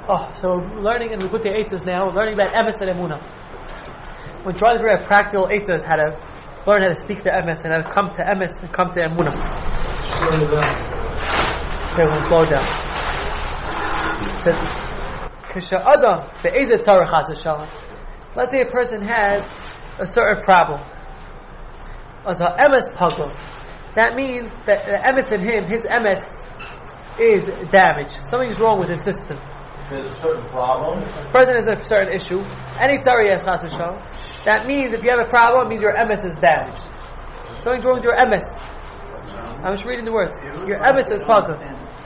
So we're learning in Likutei Eitzos now. We're learning about emes and emunah. We're trying to figure out practical eitzos, how to learn how to speak to emes and how to come to emes and come to emunah. Okay, we'll slow down. It says, "Kisha adam be'ezet tzarech chas v'shalom." Let's say a person has a certain problem. As a emes puzzle, that means that the emes in him, his emes, is damaged. Something's wrong with his system. There's a certain problem. The person has a certain issue. Any tzara yes chas v'shalom. That means if you have a problem, it means your emes is damaged. Something's wrong with your emes. I'm just reading the words. Your emes is puzzled.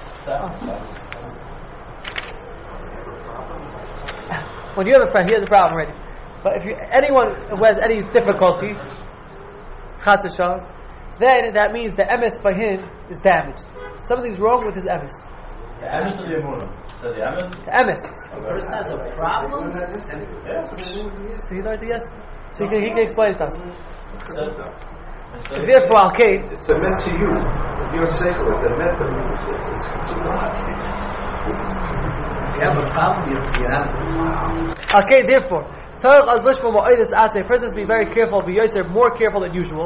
When you have a problem, he has a problem already. But if anyone who has any difficulty, chas v'shalom, then that means the emes by him is damaged. Something's wrong with his emes. The emes or the emunah? So the emes? The emes. The person has a problem? Yes. So you know it, yes. So he can explain it to us. So Therefore, okay. It's a meant to you. Your cycle is a meant for you. It's If you have a problem, you have a Okay, therefore, a person has to be very careful, be more careful than usual.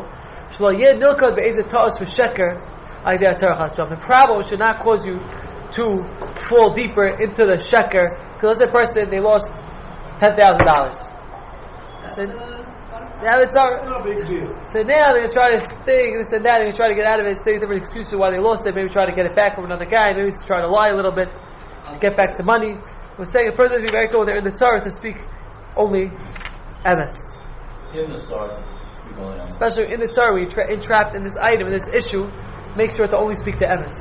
The problem should not cause you to fall deeper into the sheker. Because let's say a person, they lost $10,000. So now it's no big deal. So now they're going to try to think this and that, they're going to try to get out of it, say different excuses why they lost it, maybe try to get it back from another guy, maybe try to lie a little bit, get back the money. We're saying a person has to be very careful they're in the tzara to speak only emes. in the start, speak only emes. Especially in the tzara, when you're entrapped in this item, in this issue, make sure to only speak to emes.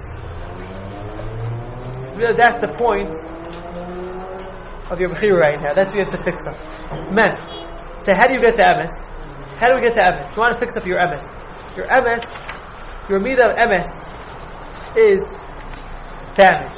Really, that's the point of your bechira right now. That's what you have to fix up. Men, so how do you get to emes? How do we get to emes? You want to fix up your emes. Your emes, your midah of emes is damaged.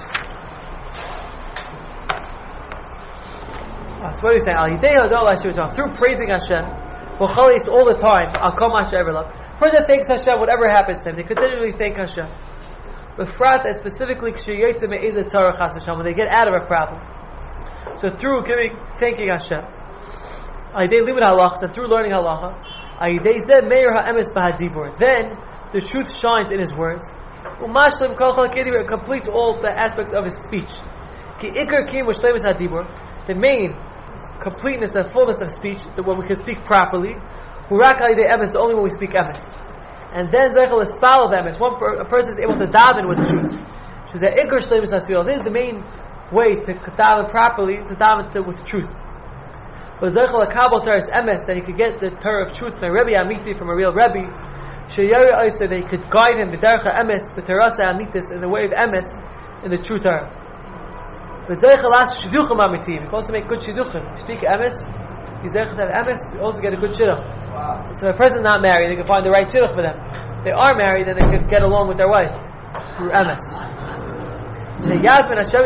So what are you saying? Through praising Hashem, all the time, person thanks Hashem, whatever happens to him, they continually thank Hashem. But frat, and specifically, when they get out of a problem. So through thanking Hashem, and through learning halacha, then the truth shines in his words. It completes all the aspects of his speech. The main completeness and fullness of speech, that when we can speak properly, the only when we speak emes. And then zeichel is follow the emes. A person is able to daven with truth. This is the main way to daven properly, to daven with truth. But zeichel akabel teres emes, that he could get the Torah of truth from a Rebbe Amiti, from a real Rebbe. Sheyari Oisa, they could guide him b'derech emes, b'terasa amitis, in the way of emes, in the true Torah. But zeichel as shidduchim amitim, you can also make good shidduchim. You speak emes, you zeichel to have emes, you also get a good shidduch. Wow. So if a person is not married, they can find the right shidduch for them. If they are married, then they can get along with their wife through emes. And for them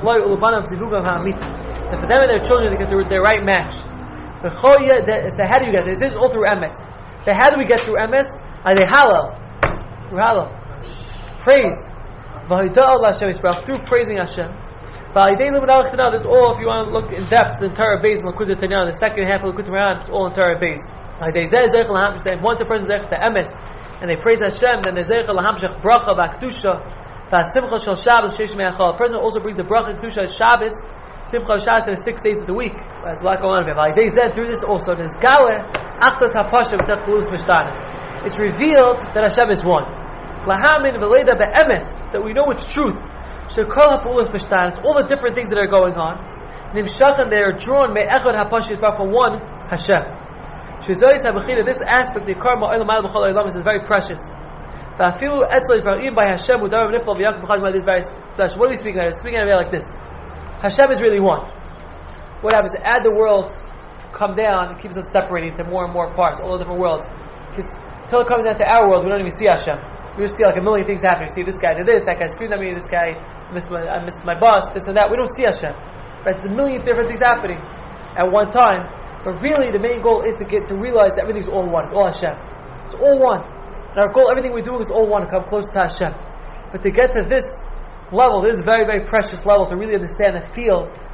and their children, they get their right match. So how do you get this? This is all through emes. So how do we get through emes? They halal. Through halal. Praise. Through praising Hashem. This is all, if you want to look in depth, in Torah Beis and Likutei Tanyan, the second half of Likutei Moharan, it's all in Torah Beis. Once a person is the emes and they praise Hashem, then there's lahamshach bracha v'akdusha v'asimcha shel Shabbos sheish me'achal. A person also brings the bracha and kedusha of Shabbos, simcha of Shabbos, and 6 days of the week. There's a lot going on with it. Through this also, there's gale achdas hapasha v'tech kulus mishtanis. It's revealed that Hashem is one. Lahamin v'leida be'emes, that we know it's truth. Shekol ha'pulas mishtanis, all the different things that are going on. Nimshachan, they are drawn me'echad hapasha from one Hashem. This aspect, the karma is very precious. By Hashem, what are we speaking about? Speaking about like this. Hashem is really one. What happens? As the worlds come down, it keeps us separating into more and more parts, all the different worlds. Because until it comes down to our world, we don't even see Hashem. We just see like a million things happening. We see this guy did this, that guy screamed at me, this guy I missed my bus, this and that. We don't see Hashem. Right? It's a million different things happening at one time. But really, the main goal is to realize that everything's all one, all Hashem. It's all one. And our goal, everything we do is all one, to come close to Hashem. But to get to this level, this very, very precious level, to really understand and feel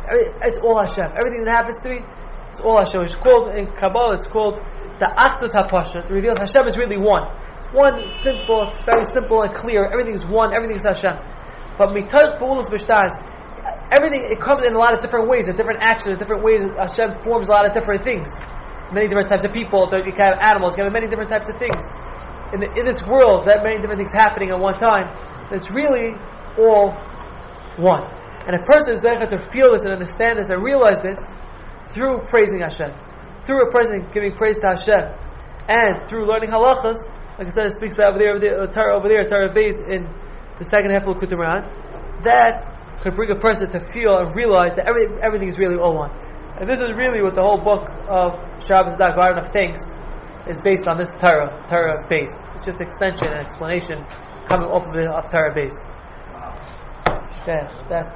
It's all Hashem. Everything that happens to me, it's all Hashem. It's called, in Kabbalah, it's called the Achdus HaPasha. It reveals Hashem is really one. It's one, simple, very simple and clear. Everything is one, everything is Hashem. But Mitayt Pa'ulas B'Shtas, everything, it comes in a lot of different ways, in different actions, in different ways. Hashem forms a lot of different things. Many different types of people, you can have animals, you can have many different types of things. In this world, that many different things happening at one time, it's really all one. And a person is able to feel this and understand this and realize this through praising Hashem, through a person giving praise to Hashem, and through learning halachas. Like I said, it speaks about Torah base in the second half of Likutei Moharan. That could bring a person to feel and realize that everything is really all one. And this is really what the whole book of Shabbos Dak Garden of Thanks is based on. This Torah base. It's just extension and explanation coming off of Torah base. Yeah, that's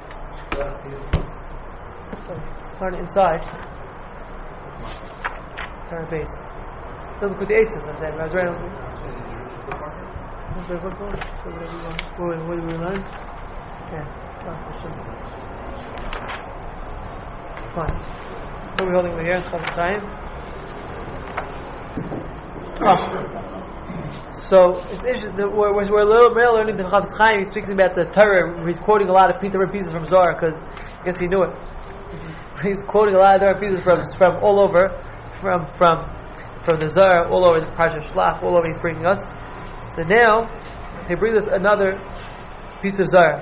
learn inside Torah base. Look what the 8 says. I was right. What did we learn? Yeah, fine. What are we holding over here? So it's interesting. We're a little bit learning the Chafetz Chaim. He's speaking about the Torah. He's quoting a lot of different pieces from Zohar because I guess he knew it. He's quoting a lot of different pieces from all over, from the Zohar, all over the Parsha Shlach, all over. He's bringing us. So now he brings us another piece of Zohar.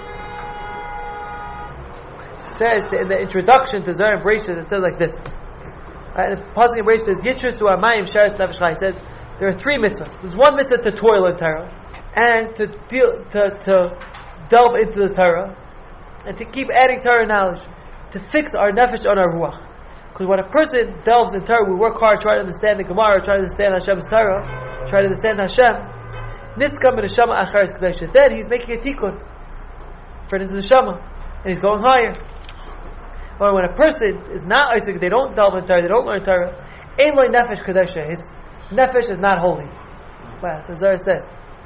It says in the introduction to Zohar and Bereshit, it says like this. And the pasuk in Bereshit says, "Yitrus u'amayim sharis nefesh chai." He says there are 3 mitzvahs. There's one mitzvah to toil in Torah, and to delve into the Torah, and to keep adding Torah knowledge, to fix our nefesh on our ruach. Because when a person delves in Torah, we work hard, try to understand the Gemara, try to understand Hashem's Torah, try to understand Hashem. Niskam b'neshama acharis kedusha. Then he's making a tikkun for his neshama, and he's going higher. But when a person is not Isaac, they don't delve in Torah, they don't learn Torah, ein lo nefesh kedusha. His nefesh is not holy. Wow, so Zohar says.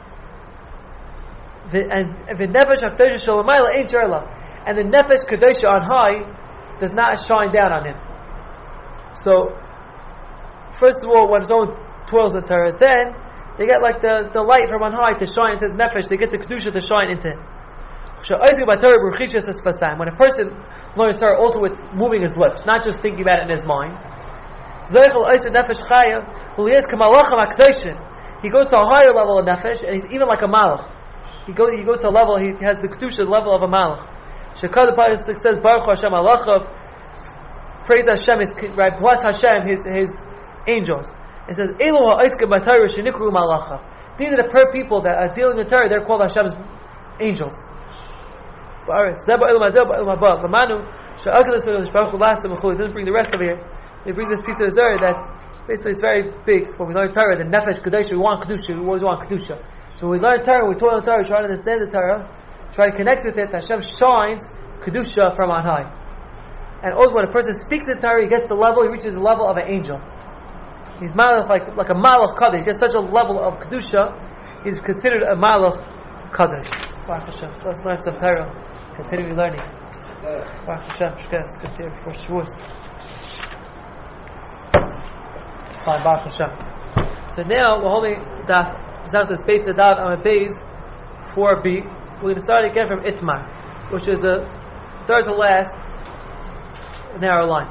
And the nefesh hakdosha shalamayla ain't sharla, and the nefesh kedusha on high does not shine down on him. So, first of all, when someone toils in Torah, then they get like the light from on high to shine into his nefesh. They get the kedusha to shine into him. When a person learns Torah also with moving his lips, not just thinking about it in his mind, he goes to a higher level of nefesh, and he's even like a malach. He goes to a level, he has the kedusha level of a malach. Shekad the says, Baruch Hashem alachav, praise Hashem, right? Bless Hashem, his angels. It says, Elu ha'oiskim b'Torah shenikru malacha. These are the people that are dealing with Torah. They're called Hashem's angels. Alright, Zeba Elu Mazeba Elu Mabah. V'manu she'akadas Baruch Hu lastem v'chul. He doesn't bring the rest over here. He brings this piece of Zohar that basically it's very big. When we learn Torah, the nefesh kedusha, we want kedusha. We always want kedusha. So when we learn Torah, we toil in Torah, try to understand the Torah, try to connect with it. Hashem shines kedusha from on high. And also when a person speaks in Torah, he gets the level, he reaches the level of an angel. He's malach like a malach kadosh. He gets such a level of kedusha, he's considered a malach kadosh. Baruch Hashem. So let's learn some Torah. Continue learning. Baruch Hashem. Let's continue before Shavuos. Fine, Baruch Hashem. So now we're holding Daf Zachtas Beit Zadav Amud Beis 4b. We're going to start again from Itmar, which is the third to last narrow line.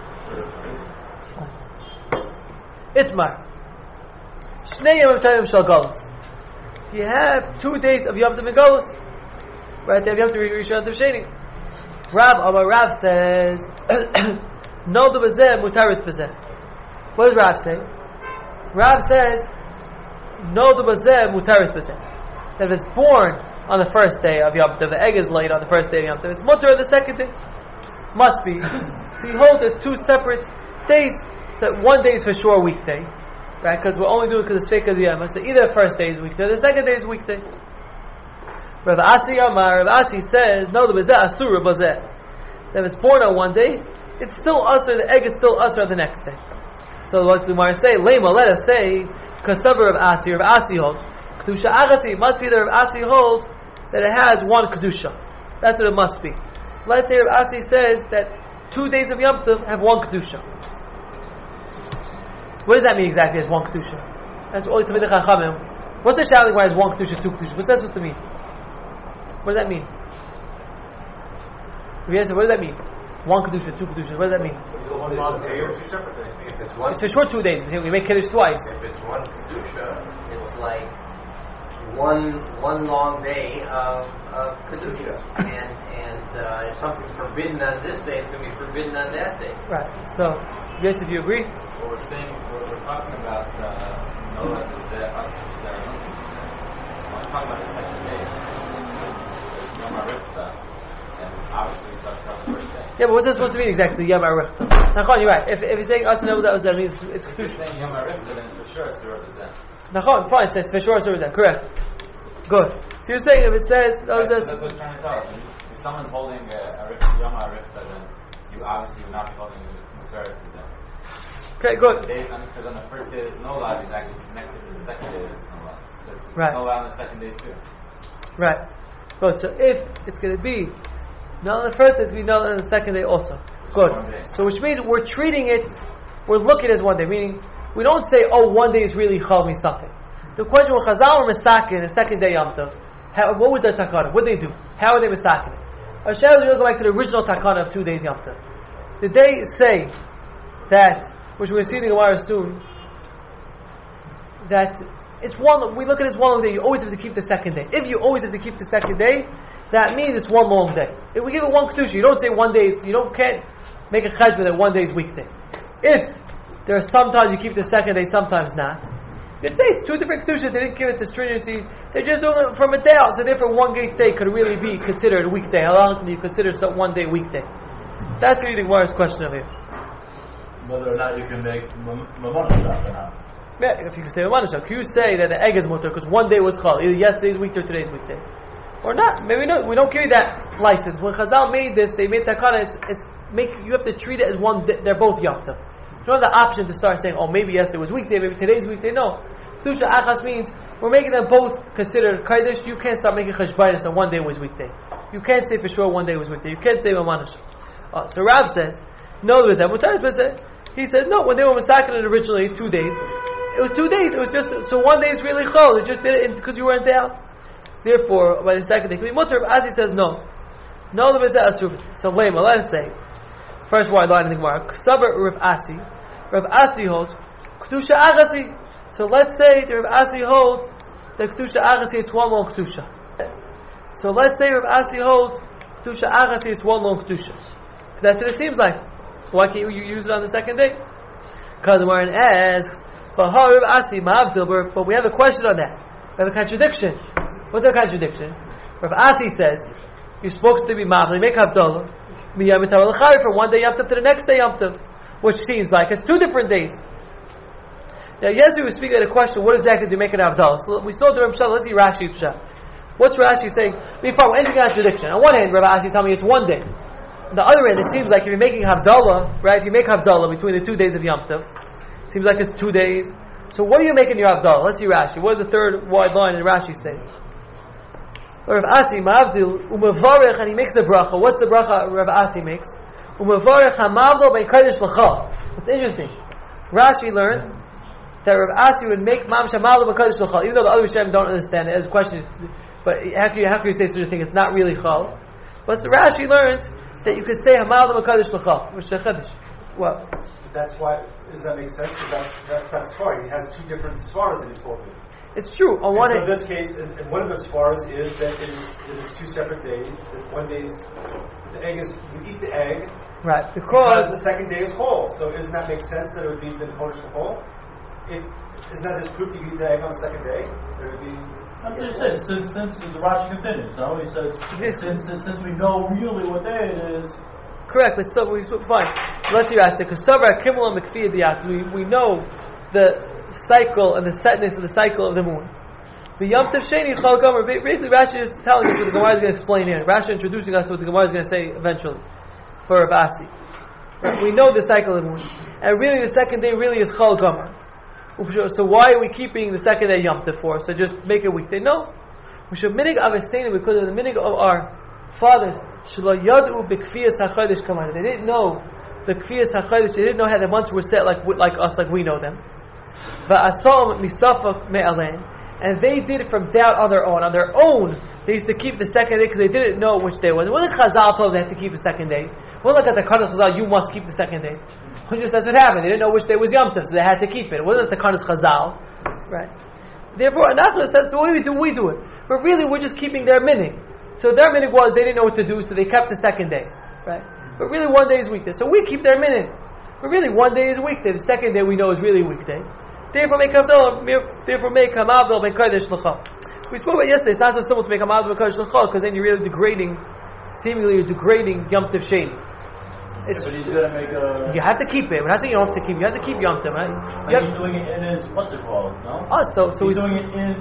Itmar. Shnei Yom Tov Shal Galus. You have 2 days of Yom Tov and Galus. Right there, Yom Tov Rishon Tov Sheni. Rav says, Noldu B'zeh Mutaris B'zeh. What does Rav say? Rav says, Noldu B'zeh Mutaris B'zeh. That if it's born on the first day of Yom Tov, the egg is laid on the first day of Yom Tov, it's mutar on the second day. Must be. So you hold this 2 separate days. So one day is for sure a weekday, right? Because we're only doing it because it's fake of the Yom. So either the first day is a weekday, or the second day is a weekday. Rav Asi Amar, Rav Asi says, no, the Bazeh Asura Bazeh. That if it's born on one day, it's still usher, the egg is still usher the next day. So what does the Gemara say? Lema, let us say, Kasavar Rav Asi holds. Kedusha Agasi, it must be that Rav Asi holds that it has one Kedusha. That's what it must be. let's say Rav Asi says that 2 days of Yom Tov have one kedusha. What does that mean exactly as one kedusha? That's only Talmidei Chachamim. What's the shouting why it's one kedusha, two kedusha? What's that supposed to mean? What does that mean? Yes, what does that mean? One kedusha, two kedusha. What does that mean? One long day or two separate days. If it's one, It's for sure 2 days. We make kiddush twice. if it's one kedusha, It's like one long day of kedusha, and if something's forbidden on this day, it's going to be forbidden on that day. Right. So, yes, if you agree. What we're saying, we're talking about Noah, the Asr, we're talking about the second day. Yom HaRifta, and obviously it starts on the first day. Yeah, but what's that supposed to mean exactly? Yom HaRifta. Nachon, you're right. If you're saying Asr Nebuza, that means it's If you're kedusha. saying Yom HaRifta, then it's for sure Surah Bazeh. Nachon, fine. So it's for sure Asr Nebuza. Correct. Good. So you're saying if it says That's what I'm trying to tell you. If someone's holding a Yom HaRifta, then you obviously would not be holding a Surah Bazeh. okay, good. Because on the first day there's no law, it's actually connected to the second day there's no law. There's Right. no law on the second day too. Right. Good. So if it's going to be null on the first day, it's going to be null on the second day also. Good. One day. So which means we're treating it, we're looking at it as one day, meaning we don't say, oh, 1 day is really chal means something. The question when Chazal were mistaken the second day Yom Tov, what was their takana? What did they do? How are they mistaken it? Hashem is going to go back to the original takana of 2 days Yom Tov. Did they say that, which we're seeing in the Gemara soon, that it's one, we look at it as one long day, you always have to keep the second day. If you always have to keep the second day, that means it's one long day. If we give it one kedusha, you don't say 1 day, can't make a cheshbon that 1 day is weekday. If there are sometimes you keep the second day, sometimes not, you could say it's 2 different kedushas, they didn't give it the stringency, they're just doing it from a day out, so therefore 1 day could really be considered a weekday. How long do you consider 1 day weekday? That's really the Gemara's question of here. Whether or not you can make Mamona shop or not. Yeah, if you can say Mamanashak, you say that the egg is mutter because 1 day was chal, either yesterday's weekday or today's weekday, or not. Maybe no, we don't give you that license. When Chazal made this, they made takana. You have to treat it as one day. They're both Yom Tov. You don't have the option to start saying, oh, maybe yesterday was weekday, maybe today's weekday. No, Kedusha Achas means we're making them both considered Kaddish. You can't start making Cheshbainis on 1 day was weekday. You can't say for sure 1 day was weekday. You can't say Mamanashak. So Rav says, no, there was that mutar. He said, no, when they were masakin originally 2 days, it was 2 days. It was just, so 1 day is really chol. They just did it because you weren't there. Therefore, by the second day, could be mutar. As he says, no. No, there was that. So, lema, let us say, first wide line in the Gemara, Ksaber Rav Asi. Rav Asi holds, Kedusha Agasi. So let's say that Rav Asi holds that Kedusha Agasi, it's one long Kedusha. So let's say Rav Asi holds Kedusha Agasi, it's one long Kedusha. That's what it seems like. Why can't you use it on the second day? Because the Gemara asks, but we have a question on that. We have a contradiction. What's our contradiction? Rav Asi says you're supposed to be mavli, make havdalah, from 1 day Yom Tov to the next day Yom Tov, which seems like it's 2 different days. Now, yesterday we were speaking at a question: what exactly do you make an havdalah? So we saw the Ramshal. Let's see Rashi. What's Rashi saying? We're entering a contradiction. On one hand, Rav Asi telling me it's 1 day. On the other hand, it seems like if you're making havdalah, right? If you make havdalah between the 2 days of Yom Tov, it seems like it's 2 days. So what are you making your havdalah? Let's see Rashi. What does the third wide line in Rashi say? Rav Asi ma'avdil umevarech, and he makes the bracha. What's the bracha Rav Asi makes? Umevarech hamavdil by kodesh l'chal. It's interesting. Rashi learned that Rav Asi would make mam shamavdil by kodesh l'chal, even though the other Rishonim don't understand it. As a question, but how can you say such a thing? It's not really chal. But the Rashi learns that you could say hamavdil by kodesh l'chal, which is a chiddush. What? That's why. Does that make sense? Because that's Sfar. He has 2 different Sfaras that he's quoting. It's true. On one So hand, in this case, and one of the Sfaras is that it is 2 separate days. That 1 day is the egg is you eat the egg right? because Because the second day is whole. So doesn't that make sense that it would be the Kodesh whole? Isn't that just proof you eat the egg on the second day? It would be. I'm just saying, since the Rashi continues, no? He says, since we know really what day it is. correct, but still, fine. Let's see Rashi. Because Sabra Kimel and Mekfiyah Diyat, we know the cycle and the setness of the cycle of the moon. The Yom Tov Sheni Chol Gomer. Basically, Rashi is telling us what the Gemara is going to explain here. Rashi introducing us to what the Gemara is going to say eventually for Rav Asi. Right? We know the cycle of the moon, and really the second day really is Chol Gomer. So why are we keeping the second day Yom Tov for? So just make it weekday? No. We should minig avesteinu because of the minig of our fathers Shlo yadu b'kfiyas hachodesh kamana. They didn't know the kfiyas hachodesh. They didn't know how the months were set like us, like we know them. Va'asom misafak me'alen. And they did it from doubt on their own. On their own, they used to keep the second day because they didn't know which day it was. It wasn't Chazal told them they had to keep the second day. It wasn't like at the Kadosh Chazal, you must keep the second day. Just that's what happened. They didn't know which day was Yom Tov, so they had to keep it. It wasn't the Kadosh Chazal, right? Therefore, Anachla said, so what do we do it? But really, we're just keeping their minig. So their minig was they didn't know what to do, so they kept the second day, right? But really, one day is weekday. So we keep their minig. But really, one day is a weekday. The second day we know is really weekday. Therefore, make Havdalah. Therefore, make Hamavdal ben Kodesh L'cha. We spoke about yesterday. It's not so simple to make Hamavdal ben Kodesh L'cha because then you're really seemingly degrading Yom Tov Sheni. But he's going to make a. You have to keep it. We're not saying you don't have to keep. You have to keep Yom Tov, right? But he's doing it in his what's it called? No. So he's doing it in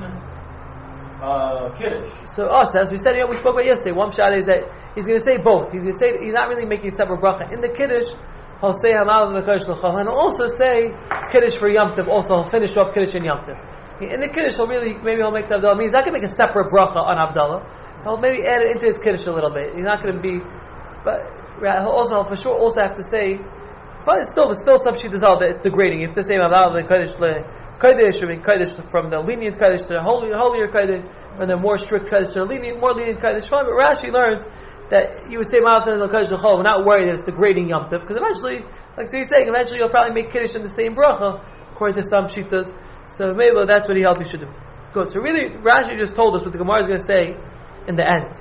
Kiddush. So as we said, we spoke about yesterday. One shot is that he's going to say both. He's going to say he's not really making a separate bracha in the Kiddush. He'll say Hamavdal ben Kodesh L'cha, and he'll also say Kiddush for Yom Tov. Also, he'll finish off Kiddush and Yom Tov. In the Kiddush, he'll make the Havdalah. I mean, he's not going to make a separate bracha on Havdalah. He'll maybe add it into his Kiddush a little bit. He's not going to be, but he'll for sure also have to say. There's still some shittas out that it's degrading. If the same Havdalah ben Kodesh Kodesh, or Kodesh from the lenient Kodesh to the holier Kodesh, from the more strict Kodesh to the more lenient Kodesh. But Rashi learns that you would say Ma'av and Kodesh L'chol, we're not worried that it's degrading Yom Tov, because eventually, like so he's saying, eventually you'll probably make Kiddush in the same bracha, according to some shittas. So maybe that's what he held you should do. Good. So really, Rashi just told us what the Gemara is going to say in the end.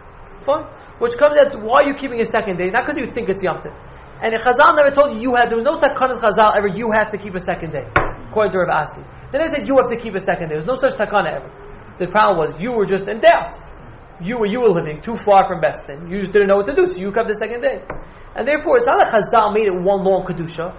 Fine. Which comes out to why are you keeping a second day? Not because you think it's Yom Tov. And if Chazal never told you there was no takanas Chazal ever, you have to keep a second day, according to Rav Asi. Then they said you have to keep a second day. There was no such takana ever. The problem was you were just in doubt. You were living too far from Bestin. You just didn't know what to do, so you kept the second day. And therefore, it's not like Chazal made it one long Kedusha.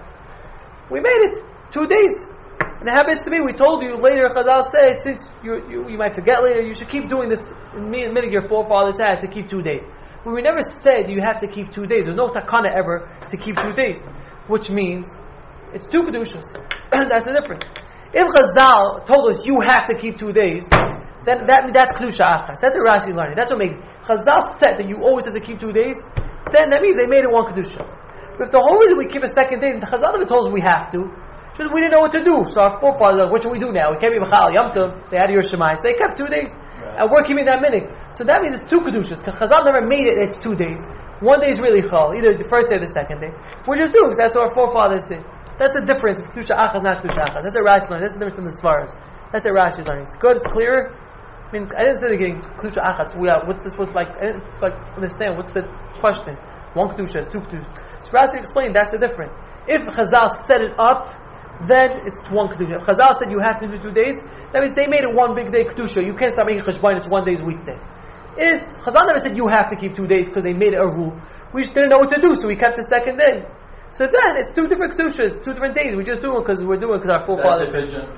We made it 2 days. And it happens to me, we told you later, Chazal said, since you might forget later, you should keep doing this in minig your forefathers had to keep 2 days. But we never said you have to keep 2 days. There's no takana ever to keep 2 days. Which means, it's 2 Kedushas. That's the difference. If Chazal told us you have to keep 2 days, then that's Kedusha Achas. That's what Rashi learning. That's what makes Chazal said that you always have to keep 2 days. Then that means they made it one Kedusha. But if the whole reason we keep a second day, and Chazal never told us we have to, because we didn't know what to do. So our forefathers, what should we do now? We can't be Machal Yom Tov. They had your Shemai. So they kept 2 days. Right. And we're keeping that minig. So that means it's 2 Kedushas. Because Chazal never made it, it's 2 days. 1 day is really Chal, either the first day or the second day. We're just doing because that's what our forefathers did. That's the difference of Kedusha Achas, not Kedusha Achas. That's a Rashi learning. That's the difference in the Svaras. That's a Rashi learning. It's good, it's clearer. I mean, I didn't say they're getting Kedusha Achas. What's this supposed to like? I didn't understand. What's the question? 1 Kedusha, 2 Kedusha. So Rashi explained that's the difference. If Chazal set it up, then it's 1 Kedusha. If Chazal said you have to do 2 days, that means they made it 1 big day Kedusha. You can't start making Cheshbon, it's 1 day's weekday. If Chazal never said you have to keep 2 days because they made it a rule, we just didn't know what to do, so we kept the second day. So then it's 2 different Kedushas, 2 different days. We just do it because we're doing it because our forefathers.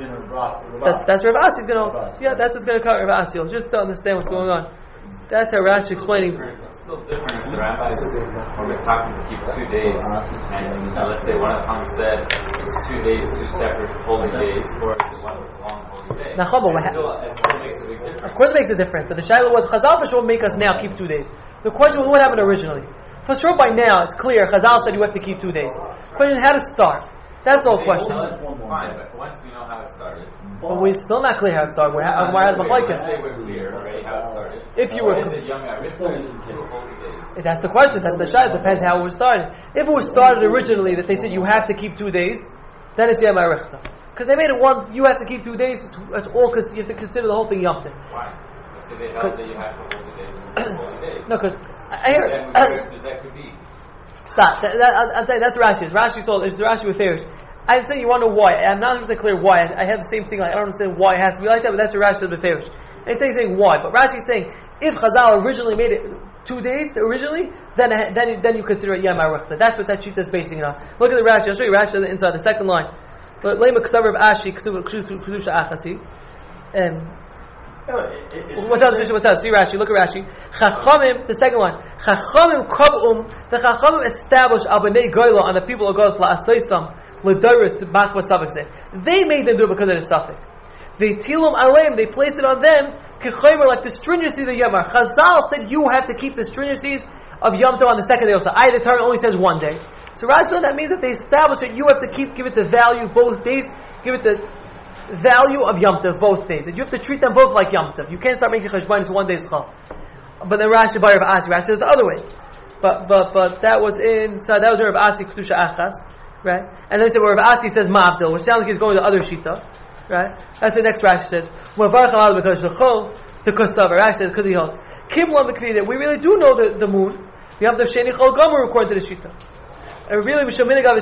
That's Rav Asi's going to. Yeah, that's what's going to cover Rav Asi. Just to understand what's going on. That's how Rashi explaining. It's still different. The rabbis, when we're talking to keep 2 days, and let's say one of the Chums said it's 2 days, 2 separate holy days, or it's 1 long holy day. It still makes a big difference. Of course, it makes a difference. But the Shiloh was Chazal for sure make us now keep 2 days. The question was what happened originally. For sure, by now it's clear. Chazal said you have to keep 2 days. Question: how did it start? That's the whole question. Fine, but once we know how it started, but we're still not clear how it started. We're has Machlokes. We're clear already how it started. If you were, is it Yom Yom? That's the question. That's the shot. It depends how it was started. If it was started originally that they said you have to keep 2 days, then it's Yom Arichta. Because they made it one. You have to keep 2 days. It's all because you have to consider the whole thing Yom Tov. Why? Because they held that you have to hold the days and holy days. No, because I hear. That could be. Stop. I'm saying that's Rashi. Rashi told. It's Rashi with Farish. I'm saying you want to know why. I'm not even clear why. I have the same thing. I don't understand why it has to be like that, but that's what Rashi said with Farish. And he's saying why. But Rashi is saying if Chazal originally made it 2 days originally, then you consider it Yom Arichta. That's what that sheet is basing it on. Look at the Rashi. I'll show you Rashi inside the second line. Lema K'sav Rav Ashi Kedusha Achasi. What's up? See Rashi. Look at Rashi. Chachamim. The second line. Chachamim Kavum. The Chachamim established Abanei Goyla on the people of Goyla LaAsaysam LeDoris to Makva Suffix. They made them do it because of the suffix. They tilum aleim. They placed it on them. Kechaymer like the stringency of the Yomar. Chazal said you have to keep the stringencies of Yom Tov on the second day also. The Torah only says one day. So Rashi, that means that they establish that you have to give it the value both days, give it the value of Yom Tov both days. That you have to treat them both like Yom Tov. You can't start making cheshbon one day's chal. But then Rashi by Rav Asi, Rashi says the other way. But that was in Rav Asi Kedusha Achas, right? And then Rav Asi says Ma'abdil, which sounds like he's going to the other shita, right? That's the next Rashi says. The Kostava Rashi says because he holds Kimla Mekri, we really do know the moon. We have the Sheni Chol Gomer according to the shita. And really, so therefore,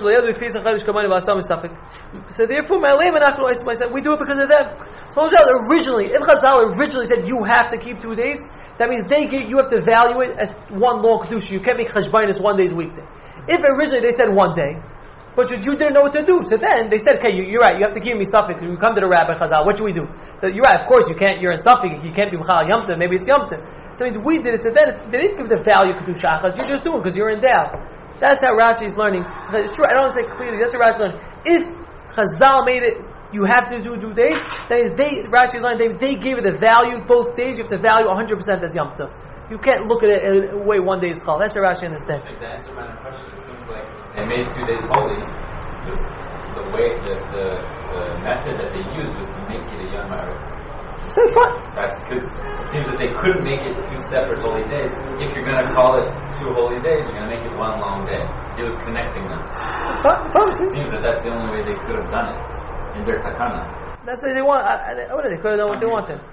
we do it because of them. So originally, if Chazal originally said you have to keep 2 days, that means you have to value it as one long kedusha. You can't make cheshbon one day's weekday. If originally they said 1 day, but you didn't know what to do, so then they said, okay, you're right, you have to give me suffix. You come to the rabbi Chazal, what should we do? So you're right, of course you can't. You're in suffix. You can't be mechal Yom Tov. Maybe it's Yom Tov. So it means we did it. So then they didn't give the value kedusha achas. You just do it because you're in doubt. That's how Rashi is learning. It's true. I don't want to say clearly. That's how Rashi is learning. If Chazal made it, you have to do 2 days. That is, Rashi is learning. They gave it the value both days. You have to value 100% as Yom Tov. You can't look at it in a way 1 day is chal. That's how Rashi understands. I think the answer to my question, it seems like they made 2 days holy. The way the method that they used was to make it a Yom Ha'arif. So fine. That's because it seems that they couldn't make it 2 separate holy days. If you're going to call it 2 holy days, you're going to make it 1 long day. You're connecting them. It seems that that's the only way they could have done it in their takana. That's what they want. They could have done what they wanted.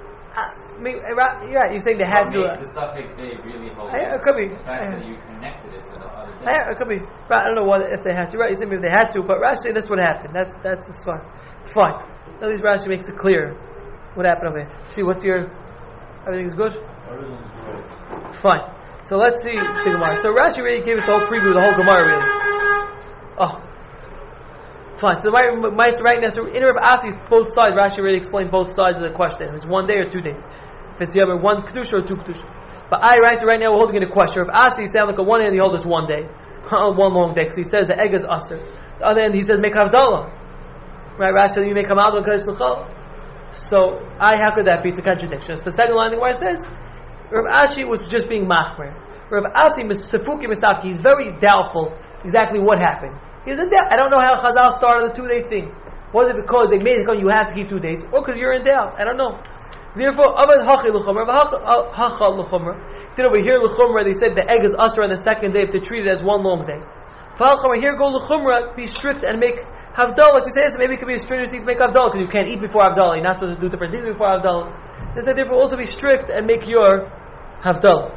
You're saying they had to do it. The suffix day really holy. It could be. The fact that you connected it to the other day. It could be. Right, I don't know if they had to. Right, you said maybe they had to, but Rashi, that's what happened. That's fine. Fine. At least Rashi makes it clear what happened over here. See, everything's good? Everything's good. Fine. So let's see the Gemara. So Rashi really gave us the whole preview, the whole Gemara really. Oh. Fine. So right now, so in Rav Asi, both sides, Rashi really explained both sides of the question. If it's 1 day or 2 days. If it's the other 1 kedusha or 2 kedusha. But Rashi right now we're holding in a question. Rav Asi sounds like on one hand he holds us 1 day. 1 long day, because he says the egg is usher. The other hand he says make havdalah. Right, Rashi, you make havdalah because it's l'chal. So, how could that be? It's a contradiction. So the second line of the Gemara says, Rav Ashi was just being machmer. Rav Asi, Sefuki Mistaki, he's very doubtful exactly what happened. He was in doubt. I don't know how Chazal started the 2-day thing. Was it because they made it you have to keep 2 days, or because you're in doubt? I don't know. Therefore, Avad Hachi L'chumra, Hacha L'chumra. Then over here, L'chumra, they said the egg is usher on the second day if they treat it as 1 long day. Here go L'chumra, be strict and make Havdalah, like we say, so maybe it could be a stringency to make Havdalah, because you can't eat before Havdalah. You're not supposed to do different things before Havdalah. They said, therefore, also be strict and make your Havdalah.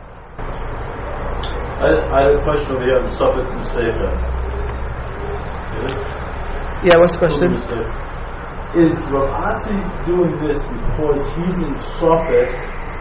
I had a question over here on the subject of mistake. Yeah, what's the question? Is Rav Asi doing this because he's in Suffolk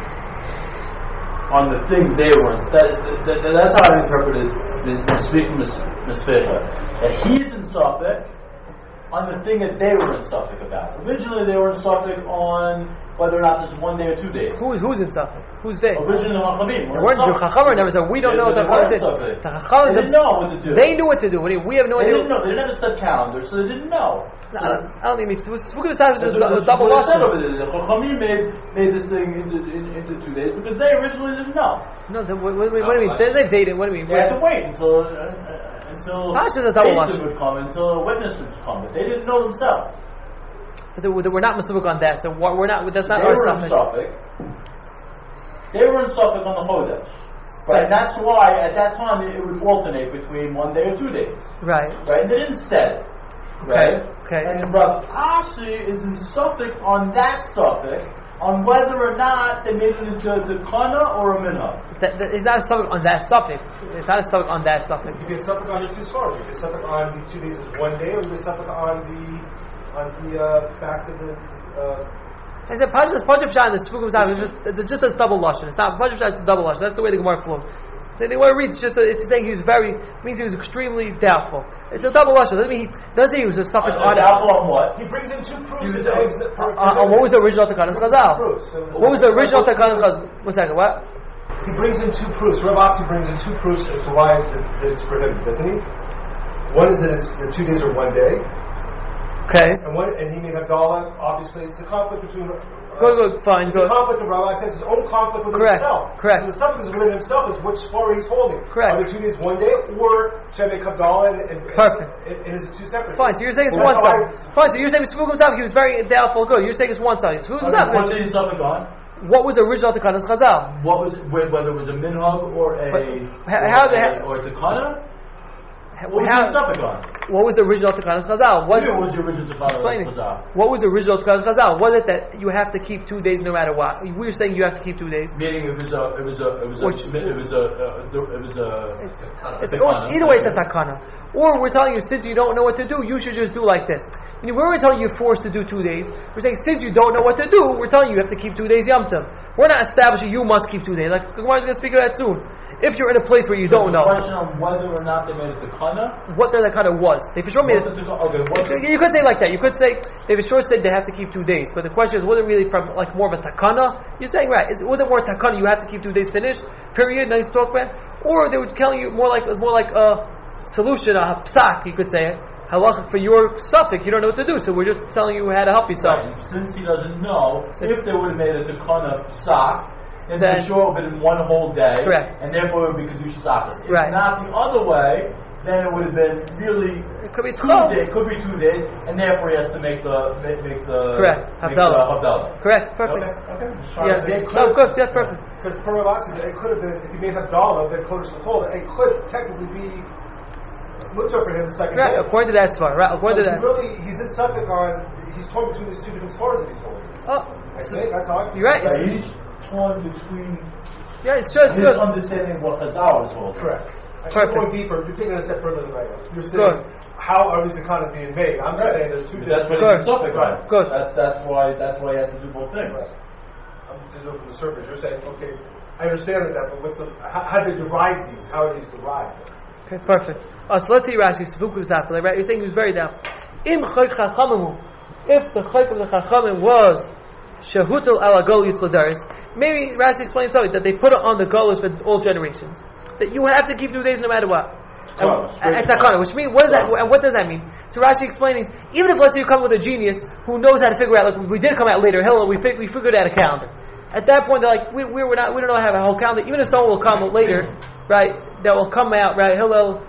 on the thing they were in? That's how I interpreted speaking Misfecha. That he's in Suffolk on the thing that they were in Suffolk about. Originally they were in Suffolk on whether or not this is 1 day or 2 days. Who's in Suffolk? Who's they? Originally Chachamim. The Chachamim never said, we don't know what the Chachamim did. The Chachamim didn't know what to do. They knew what to do. We have no idea. They didn't know. They didn't have a set calendar, so they didn't know. I don't think it's Sfukah B'Savos is a double loss. The Chachamim made this thing into 2 days because they originally didn't know. No, what do you mean? They dated. What do you mean? They had to wait until a double loss would come, until a witness would come, but they didn't know themselves. But we're not Masufik on that, so we're not. That's not our Suffolk. They were in Suffolk on the Chodesh. Right, and that's why at that time it would alternate between 1 day or 2 days. Right. Right, and they didn't set it. Right. Okay. And Rav Ashi is in Suffolk on that Suffolk on whether or not they made it into a kana or a minha. It's not a Suffolk on that Suffolk. It's not a Suffolk on that Suffolk. You can Suffolk on the 2 stars. You can Suffolk on the 2 days is 1 day, or you can Suffolk on the back to the. I said Pashup Shah and the Sfukah B'Savos it's just a double lashon. It's not Pashup Shah. It's a double lashon. That's the way the Gemara flows. So they want to read. It's saying he was means he was extremely doubtful. It's a double lashon. Doesn't mean he was a Suffolk on doubtful on what? He brings in 2 proofs. What was the original Takanas Chazal? What was the original Takanas Chazal? 1 second. What? He brings in 2 proofs. Rav Asi brings in 2 proofs as to why it's prohibited, doesn't he? One is that the 2 days are 1 day. Okay. And he made Havdalah. Obviously, it's the conflict between Good, fine, There's good. a conflict of Rabbi says his own conflict within Correct, himself. correct. So the suffix within himself is which svara he's holding. Correct. Are they 2 days, 1 day, or should I make Havdalah and Perfect. And is it 2 separate? Fine, so you're saying it's Well, one that's side. Fine, so you're saying Sfugum Zav, he was very doubtful. Good. You're saying it's one side. Sfugum Zav. What's in Suffolk on? What was the original Takanas Chazal? What was it, whether it was a minhag or a or a takana? What was in Suffolk on? What was the original Takanas Chazal? What was the original takana? Explaining. What was the original Takanas Chazal? Was it that you have to keep 2 days no matter what? We were saying you have to keep 2 days. Meaning it's either way it's a takana, or we're telling you since you don't know what to do, you should just do like this. Meaning we're telling you you're forced to do 2 days. We're saying since you don't know what to do, we're telling you you have to keep 2 days Yom Tov. We're not establishing you must keep 2 days. Like the Gemara is going to speak of that soon. If you're in a place where you don't know, question on whether or not they made a takana. what their takana was. They for sure made it. You could say like that. You could say they for sure said they have to keep 2 days. But the question is, was it really from like more of a takana? You're saying right. Was it more takana? You have to keep 2 days finished. Period. Nothing to talk about. Or they were telling you more like it was more like a solution, a psak. You could say halachic for your suffix. You don't know what to do, so we're just telling you how to help yourself. Right. Since he doesn't know, if they would have made a takana psak, then for sure it would have been 1 whole day, correct. And therefore it would be kedushas achas. If right. not the other way, then it would have been really it could be 2 days. It could be 2 days, and therefore he has to make the correct Havdalah. Correct, perfect. Okay. Yeah. No, good. Yeah, perfect. Because per Ravasi, it could have been if you made Havdalah, then Kodesh L'Chol, it could technically be mutter for him the second right. day. According to that svar, right? According to that, really, he's in subject on. He's torn between these 2 different svaras that he's holding. I think that's how I. You're right. He's torn between. Yeah, it's true. It's his good. understanding what Chazal is holding. Correct. Perfect. Going deeper, you're taking it a step further than I am. You're saying how are these economies being made? I'm just saying there's 2 That's different. what he's topic, right? Good. That's why he has to do both things. Right. I'm just doing from the surface. You're saying, okay, I understand that, but what's the how do they derive these? How are these derived? Okay, perfect. So let's see Rashi. Right? You're saying he was very down. If the chayk of the chachamim was shahutel ala golis ladaris, maybe Rashi explains something that they put it on the golis for all generations. That you have to keep 2 days no matter what. And takana, which means what is that? And what does that mean? So Rashi explaining, even if let's say you come with a genius who knows how to figure out, like we did come out later, Hillel, we figured out a calendar. At that point, they're like, we don't know how to have a whole calendar. Even if someone will come later, right? That will come out, right? Hillel,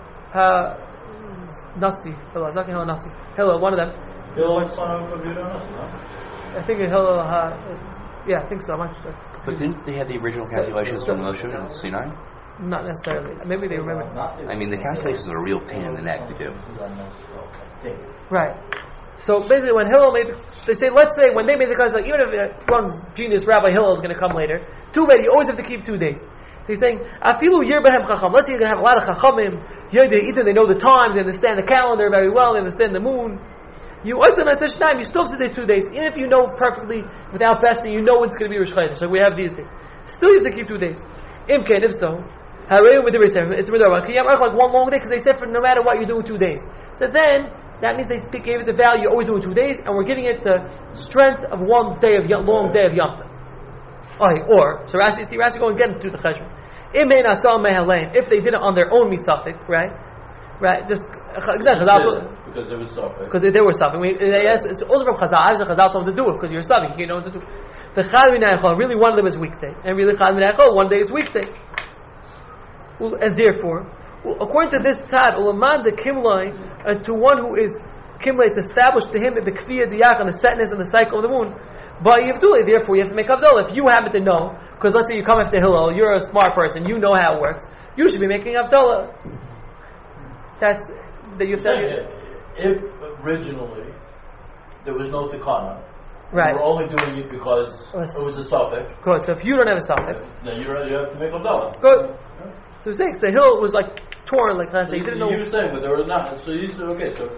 Nasi, Hillel Nasi, Hillel, one of them. Hillel son of Nasi, no? I think Hillel, yeah, I think so. I'm not sure. But didn't they have the original calculations from Moshe and Sinai? Not necessarily. Maybe they remember. I mean, the calculations are a real pain in the neck to do. Right. So basically, when Hillel made, they say, let's say when they made the calculation, even if one genius Rabbi Hillel is going to come later, too bad. You always have to keep 2 days. So he's saying, "Afilu yirbahem chacham." Let's say you're going to have a lot of chachamim. Either they know the times, they understand the calendar very well, they understand the moon. You also not such time. You still have to do 2 days, even if you know perfectly without besting. You know when it's going to be Rosh Chodesh. Like we have these days. Still, you have to keep 2 days. Imken, if so. It's like 1 long day because they said for no matter what you're doing 2 days. So then that means they gave it the value you're always doing 2 days, and we're giving it the strength of 1 day of long day of Yom Tov. Or so Rashi going again through the cheshbon. If they did it on their own misafik, right? Just because it was suffix. Because they were suffering. Yes, it's also from Chazal. Chazal told them to do it because you're suffering. You know what to do. The Chal Minayachol, really one of them is weekday, and really Chal Minayachol, 1 day is weekday. And therefore, according to this tzad, ulamad the kimlai, to one who is kimlai, it's established to him the kfiyah diyach and the setness and the cycle of the moon. But Yivduli, therefore, you have to make Havdalah. If you happen to know, because let's say you come after Hillel, you're a smart person, you know how it works, you should be making Havdalah. That's that you have to. If originally there was no Tikana, right, we're only doing it because it was a suffix. Good. So if you don't have a suffix, then you have to make Havdalah. Good. So saying the hill was like torn, like let's say you didn't know. You were saying, but there was not. So you said, okay, so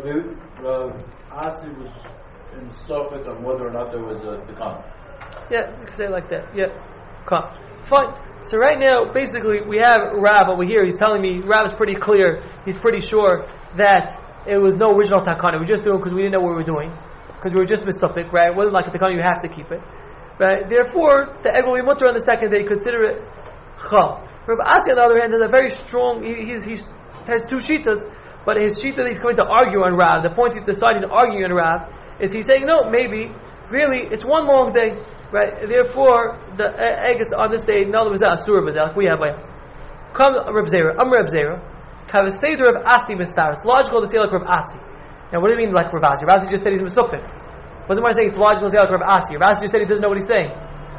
Asi was in suffix on whether or not there was a Tikana. Yeah, you can say it like that. Yeah, come. Fine. So right now, basically, we have Rav over here. He's telling me Rav is pretty clear. He's pretty sure that it was no original takana. We just do it because we didn't know what we were doing, because we were just mistupik, right? It wasn't like a takana. You have to keep it, right? Therefore, the egel mutter on the second day, consider it chal. Rav Asi, on the other hand, has a very strong. He has 2 shitas, but his shita that he's going to argue on Rav, the point he's deciding to argue on Rav, is he's saying no, maybe really, it's one long day, right? Therefore, the egg is on this day. In other words, asur like we have by us. Come, Reb Zera. Reb Zera. Have a seder of Asi Mistar. It's logical to say like Reb Asi. Now, what do you mean like Reb Asi? Reb Asi just said he's Mesupik. Wasn't why saying it's logical to say like Reb Asi. Reb Asi just said he doesn't know what he's saying.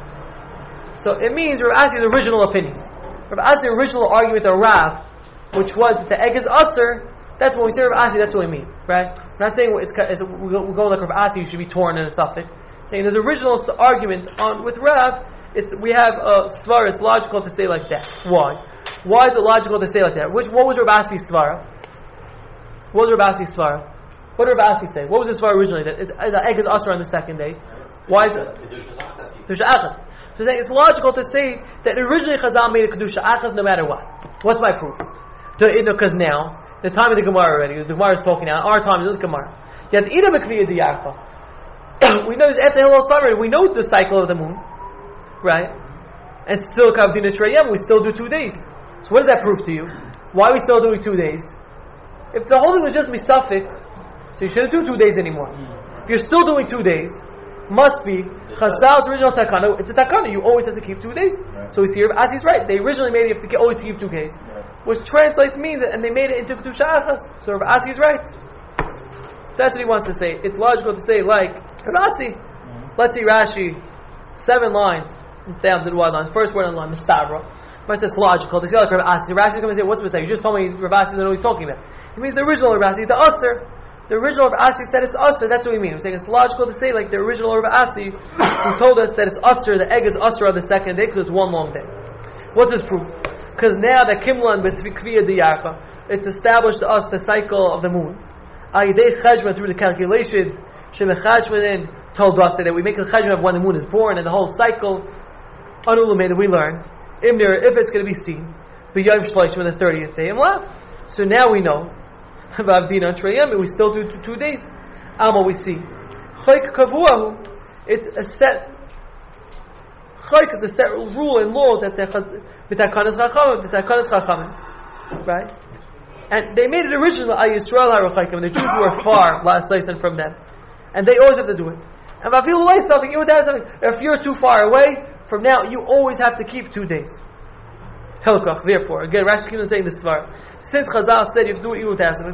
So it means Reb Asi's original opinion. Reb Asi's original argument of Rav, which was that the egg is usher. That's when we say Reb Asi, that's what we mean, right? We're not saying we're going like Reb Asi, you should be torn and stuff. Saying there's original argument with Rav. We have a svar. It's logical to say like that. Why? Why is it logical to say like that? What was Reb Asi's svara? What was Reb Asi's svara? What did Reb Asi say? What was his svara originally? That the egg is usher on the second day. Why is it? Kedusha achas. So it's logical to say that originally Chazal made a kedusha achas no matter what. What's my proof? Because now the time of the Gemara already. The Gemara is talking now. Our time is this Gemara. You have to eat a b'kviyah diyarcha. We know this after Hillel Summer. We know the cycle of the moon, right? And still kavdina treyem. We still do 2 days. So what does that prove to you? Why are we still doing 2 days? If the whole thing was just misafik, so you shouldn't do 2 days anymore. If you're still doing 2 days, must be Chazal's original takana. It's a takana. You always have to keep 2 days. Right. So we see Asi's right. They originally made it you have to always keep 2 days, which translates means that, and they made it into kedusha achas. So Asi's right. That's what he wants to say. It's logical to say like Asi. Let's see Rashi, 7 lines down to the wide lines. First word on the line, Mistabra. But it's logical. They say like Rav Asi. Rashi is going to say, what's mistake? You just told me Rav Asi doesn't know what he's talking about. It means the original Rav Asi, the Aster. The original Rav Asi said it's Aster. That's what we mean. We're saying it's logical to say like the original Rav Asi who told us that it's Aster, the egg is Aster on the second day because it's one long day. What's his proof? Because now that Kimlan b'tzvikviyah diyarcha, it's established to us the cycle of the moon. Ayidei cheshvan through the calculations, shemechashvanin told us that we make a cheshvan of when the moon is born and the whole cycle. Anulameh that we learn. If it's going to be seen, the Yom Shloshim on the 30th day, so now we know about Dina Treyem, we still do 2 days. Alma, we see Chayk Kavuahu. It's a set Chayk is a set rule and law that the Takanas Chachamim, right? And they made it original Al Yisrael HaRachaykim. The Jews were far last lesson from them, and they always have to do it. And if you like something, you would have something. If you're too far away, from now you always have to keep 2 days. Helkach, therefore, again, Rashi keeps saying this far. Since Chazal said you have to do it Ilu Testament,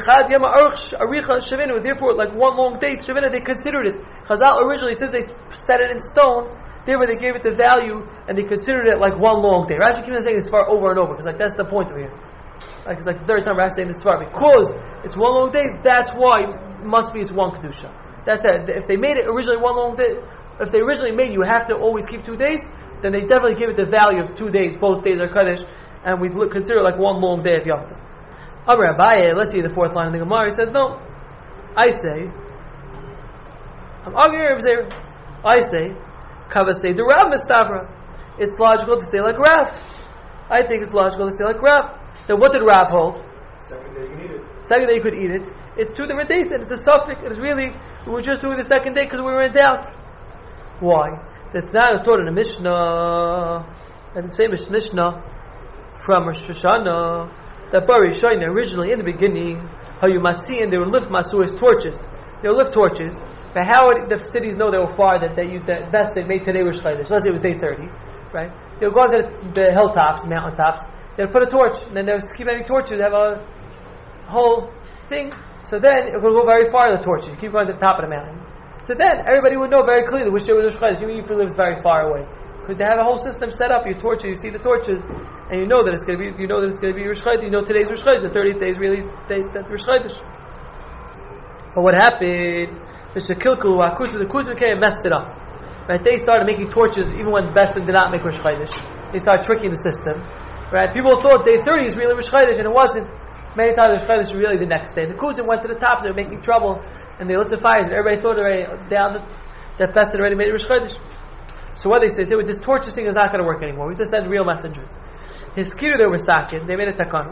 therefore, like one long day, Shavina, they considered it. Chazal originally, since they set it in stone, therefore they gave it the value and they considered it like one long day. Rashi keeps saying this far over and over because like that's the point of here. Like it's like the third time Rashi saying this far because it's one long day. That's why it must be it's one kedusha. That's it. If they made it originally one long day, if they originally made you have to always keep 2 days, then they definitely give it the value of 2 days. Both days are kaddish, and we consider it like one long day of Yom Tov. Amar Abaye, let's see the 4th line of the Gemara. He says, no. I say, I'm arguing Reb Zera. I say, Kava say the Rav Mistavra. It's logical to say like Rav. I think it's logical to say like Rav. Then what did Rav hold? Second day you can eat it. Second day you could eat it. It's 2 different days, and it's a suffix. It's really, we were just doing the second day because we were in doubt. Why? That's not as taught in the Mishnah, and this famous Mishnah from Rosh Hashanah, that Bari Shaina originally in the beginning, how you must see, and they would lift Masuas torches. They would lift torches. But how would the cities know they were far that the best they made today was Chodesh? Let's say it was day 30, right? They would go to the hilltops, mountaintops. They would put a torch, and then they would keep having torches. They have a whole thing. So then it would go very far. The torches, you keep going to the top of the mountain. So then everybody would know very clearly which day was Rosh Chodesh, even if you live very far away. Because they have a whole system set up. Your torches, you see the torches, and you know that it's going to be. You know that it's going to be Rosh Chodesh. You know today's Rosh Chodesh. The 30th day is really that Rosh Chodesh. But what happened? The Kuzma came and messed it up. Right? They started making torches even when Bestin did not make Rosh Chodesh. They started tricking the system. Right? People thought day 30 is really Rosh Chodesh, and it wasn't. Many times Rosh Chodesh was really the next day. The Kuzma went to the top. They were making trouble. And they lit the fires, and everybody thought already down that Pesach already made it Rosh Chodesh. So what they say, this torches thing is not going to work anymore. We have to send real messengers. His kiru they were stocking, they made a takan.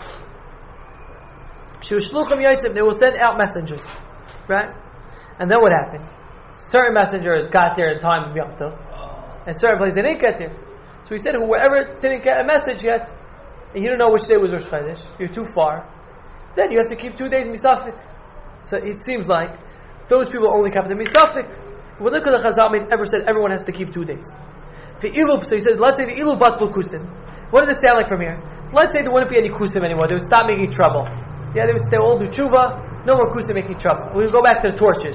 They will send out messengers, right? And then what happened? Certain messengers got there in time of Yom Tov, and certain places they didn't get there. So he said, whoever didn't get a message yet, and you don't know which day was Rosh Chodesh, you're too far, then you have to keep 2 days misafik. So it seems like those people only kept the misafik, It wasn't because the Chazal ever said everyone has to keep 2 days. So he says, let's say the ilu batul kusim. What does it sound like from here? Let's say there wouldn't be any kusim anymore. They would stop making trouble. Yeah, they would all do tshuva. No more kusim making trouble. We would go back to the torches.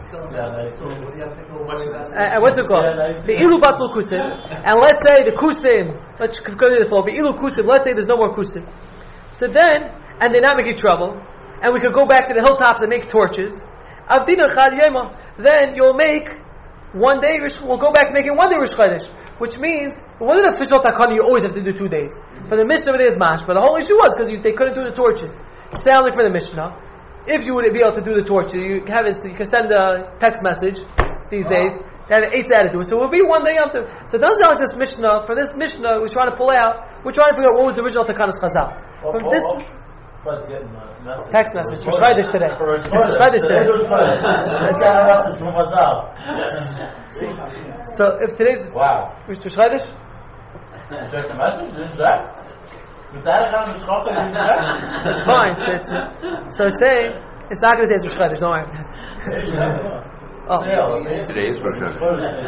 And what's it called? The ilu batul kusim. And let's say the kusim. Let's go to the floor. The ilu kusim. Let's say there's no more kusim. So then, and they're not making trouble, and we could go back to the hilltops and make torches. Avdina chad yema. Then you'll make 1 day. We'll go back to making 1 day Rosh Chodesh. Which means, it wasn't official takana, you always have to do 2 days. For the Mishnah, it is mash, but the whole issue was because they couldn't do the torches. Sound like for the Mishnah, if you would be able to do the torches, you can send a text message these days, they have 8 to do it. So it will be 1 day after. So it doesn't sound like this Mishnah, for this Mishnah, we're trying to pull out, we're trying to figure out what was the original takanas chazal. From this text message, Rosh Chodesh today. Rosh Chodesh today. So if today's Rosh Chodesh, check the message. Didn't check. That's fine. So it's saying it's not going to say it's Rosh Chodesh. Don't worry. Today is Rosh Chodesh.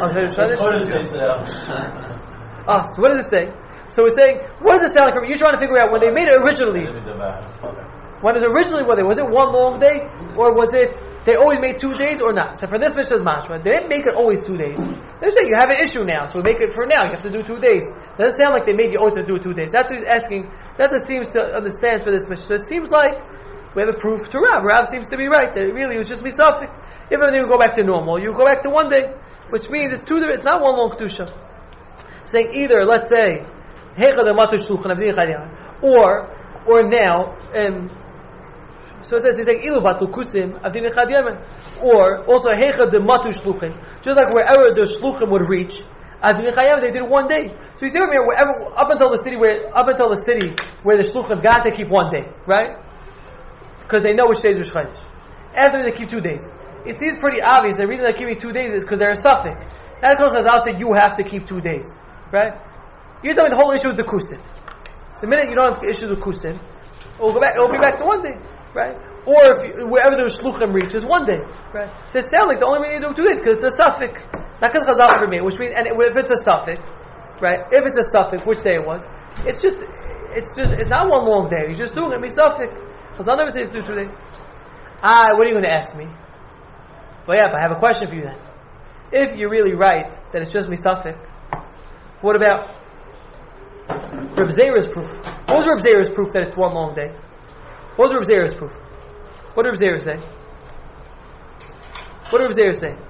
So what does it say? So we're saying, what does it sound like? You're trying to figure out when they made it originally. When it was originally, was it 1 long day, or was it they always made 2 days, or not? So for this Mishnah's mashma, they didn't make it always 2 days. They're saying you have an issue now, so we make it for now. You have to do 2 days. It doesn't sound like they made you always have to do it 2 days. That's what he's asking. That's what seems to understand for this Mishnah. So it seems like we have a proof to Rav. Rav seems to be right. That it really was just misafik. If everything would go back to normal, you go back to 1 day, which means it's 2 days. It's not 1 long kedusha. Saying either, let's say, or now, so it says he's saying ilu batul kusim avdin echad yemen, or also hecha de matu shluchim, just like wherever the shluchim would reach, avdin echad yemen, they did it 1 day. So you see over here, wherever up until the city where the shluchim got, they keep 1 day, right? Because they know which day is Rosh Chodesh. After they keep 2 days. It seems pretty obvious. The reason they're keeping 2 days is because they're a suffix. That's because Chazal said you have to keep 2 days, right? You're telling me the whole issue is the kusin. The minute you don't have issues with kusin, it'll be back to 1 day, right? Or wherever the shluchim reaches 1 day, right? So it sounds like the only way you do 2 days because it's a suffix, not because Chazal for me. Which means, and if it's a suffix, right? If it's a suffix, which day it was, it's not 1 long day. You just do it. It's a suffix. Chazal never says do 2 days. What are you going to ask me? Well, yeah, but I have a question for you then. If you're really right that it's just misafik, what about Reb Zera's proof? What was Reb Zera's proof that it's 1 long day? What was Reb Zera's proof? What did Reb Zera say? What did Reb Zera say?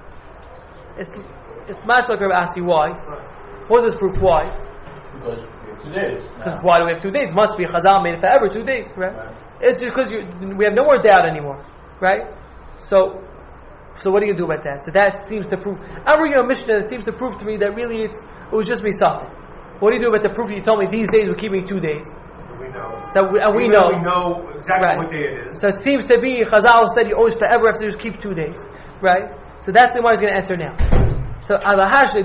It's much like Reb Asi. Why? What was his proof? Why? Because we have 2 days. Why do we have 2 days? Must be Chazal made it forever 2 days, right? It's because we have no more doubt anymore, right? So what do you do about that? So that seems to prove. I'm reading a Mishnah that seems to prove to me that really it was just misafik. What do you do about the proof that you told me these days we're keeping 2 days? We know. So we know. We know exactly right. what day it is. So it seems to be Chazal said you always forever have to just keep 2 days, right? So that's the one he's going to answer now. So now that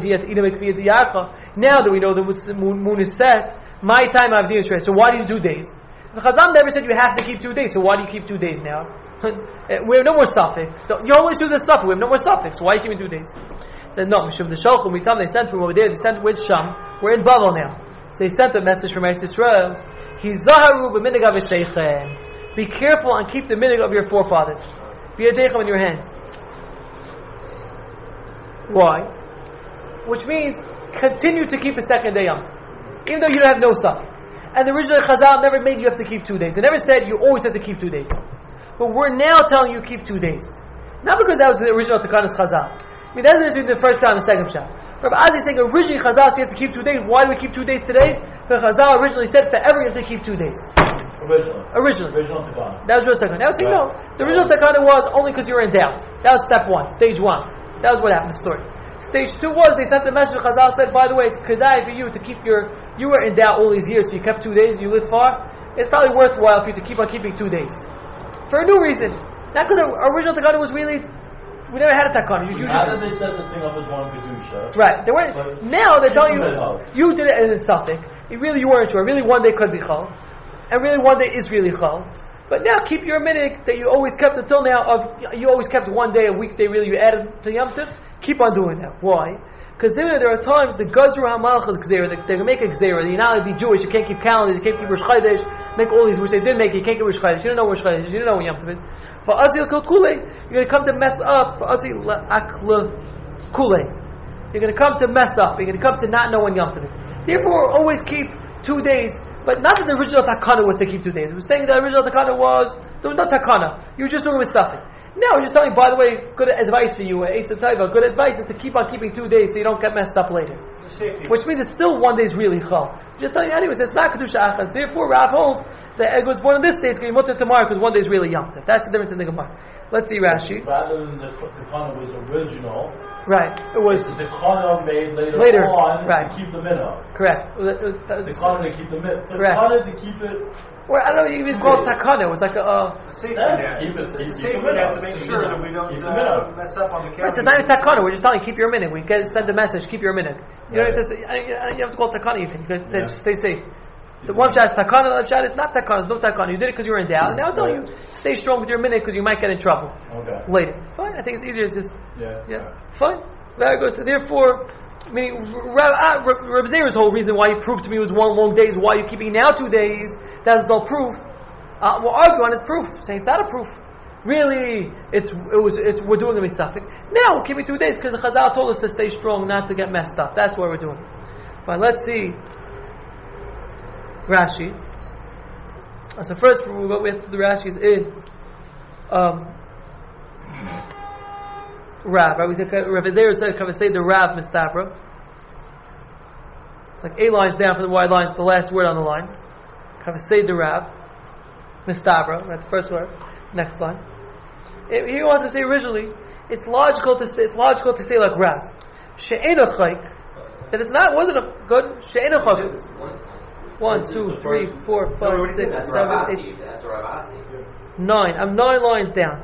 we know the moon is set, my time I've done. So why do you do days? The Chazal never said you have to keep 2 days. So why do you keep 2 days now? We have no more suffix. You always do the suffix. We have no more suffix. So why are you keeping 2 days? Said no. Mishum the Shalchum. We tell them they sent from over there. They sent with Sham. We're in Bavel now. So they sent a message from Eretz Yisrael. Hizaharu b'minig avseichem. Be careful and keep the minig of your forefathers. B'yadeichem in your hands. Why? Which means continue to keep a second day on, even though you don't have no suffix. And the original Chazal never made you have to keep 2 days. They never said you always have to keep 2 days. But we're now telling you keep 2 days. Not because that was the original Takanas Chazal. I mean, that's the first shot and the second shot. Rabbi Azi is saying originally Chazal said you have to keep 2 days. Why do we keep 2 days today? Because Chazal originally said forever you have to keep 2 days. Originally. Original Takana. That was real Takana. Now saying no. The original Takana was only because you were in doubt. That was step 1, stage 1. That was what happened in the story. Stage 2 was they sent the message. Chazal said, by the way, it's kedai for you to keep you were in doubt all these years, so you kept 2 days, you lived far. It's probably worthwhile for you to keep on keeping 2 days. For a new reason. Not because our original Takana was really, we never had a Takana. How did they set this thing up as one Kedusha? Right. They weren't. Now they're telling you did it in something. Really you weren't sure. Really 1 day could be Chol. And really 1 day is really Chol. But now keep your minig that you always kept until now. You always kept 1 day, a weekday really you added to Yom Tov. keep on doing that. Why? Because there are times the Gazru HaMalchus Gzeira, they're going to make a Gzeira. You're not allowed to be Jewish, you can't keep calendars, you can't keep Rosh Chodesh, make all these, which they did make, you can't keep Rosh Chodesh, you don't know Rosh Chodesh, you don't know Yom Tov is. For Azil Kul Kule, you're going to come to mess up. For Azil Akla Kule, you're going to come to mess up, you're going to come to not know when Yom Tov is. Therefore, always keep 2 days, but not that the original Takana was to keep 2 days. It was saying the original Takana was, there was no Takana, you were just doing with something. Now we're just telling you, by the way, good advice for you, Eitz Taiva, good advice is to keep on keeping 2 days so you don't get messed up later. Which means it's still 1 day's really chal. Just telling you anyways, it's not Kedusha Achas. Therefore, Rav holds that egg was born on this day, it's going to be mutter tomorrow because 1 day is really Yom Tov. That's the difference in the Gemara. Let's see Rashi. Rather than the Takana was original, right? It was the Takana made later on right. To keep the minhag. Correct. The Takana to keep the minhag. Correct. Takana to keep it. Well, I don't know, you even call it takana. It was like a safety net. Keep it. Safety net to make sure that we don't mess up on the calendar. Right, so it's not even takana. We're just telling you, keep your minute. We send the message, keep your minute. You don't have to say, you have to call it takana. You can stay safe. The one shot is takana, the other shot is not takana. It's no takana. You did it because you were in doubt. Now I'm telling you, stay strong with your minute because you might get in trouble later. Fine. I think it's easier. It's just fine. Very good. So therefore, meaning Reb Zera's whole reason why he proved to me was 1 long day is why you're keeping now 2 days. That's no proof. We'll argue on his proof, saying it's not a proof. Really, we're doing a misafik. Now we'll keep it 2 days because the Chazal told us to stay strong, not to get messed up. That's why we're doing it. Fine. Let's see Rashi. So first, what we have to do Rashi is in Rav. Right? We said Rav Zera said Kavasei the Rav Mistabra. It's like 8 lines down from the wide lines. The last word on the line. Kavasei the Rav Mistabra. That's the first word. Next line. He wanted to say originally. It's logical to say like Rav. She'ena chayk. That it's not. Wasn't a good she'ena chayk. 1, 2, 3, 4, 5, 6, 7, 8. That's Ravasi. 9. I'm 9 lines down.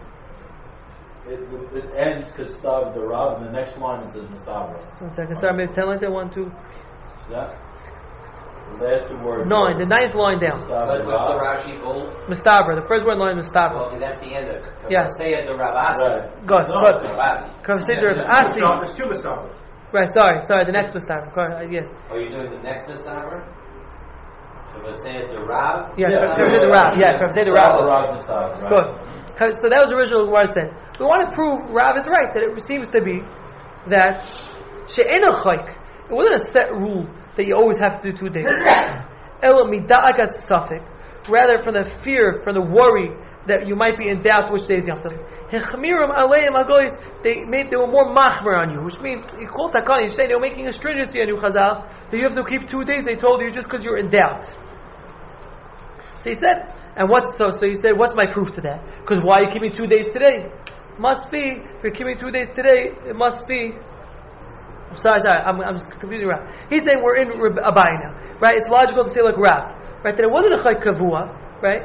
It ends Kastav the Rav, and the next line it says Mistabra. So 1 second. Sorry, maybe 10 lines there. 1, 2. That? The last 2 words. 9. The 9th line down. What's the Rashi goal? Mistabra. The first word line is Mistabra. Well, that's the end of it. Yes. Say it the Ravasi. Right. Good. Ravasi. Consider Asi. There's 2 mistabras. Right. Sorry. The next Mistabra. Yeah. Are you doing the next mistabra? So say it the Rav. Yeah. Consider the Rav. Yeah. Consider the Rav. Right. Good. So that was original what I said. We want to prove Rav is right, that it seems to be that she'ena chayk. It wasn't a set rule that you always have to do 2 days. Ela mida'agas safik. Rather from the fear, from the worry that you might be in doubt which day is Yom Tov. Hechmirim aleim hagoyis. They were more machmer on you, which means you call takana. You say they were making a stringency on you, Chazal, that you have to keep 2 days. They told you just because you're in doubt. So he said, and so he said, what's my proof to that? Because why are you keeping 2 days today? Must be, if you're keeping 2 days today, it must be. I'm sorry, I'm confusing Rav. He's saying we're in Abai now, right? It's logical to say like Rav, right? That it wasn't a chayk kavua, right?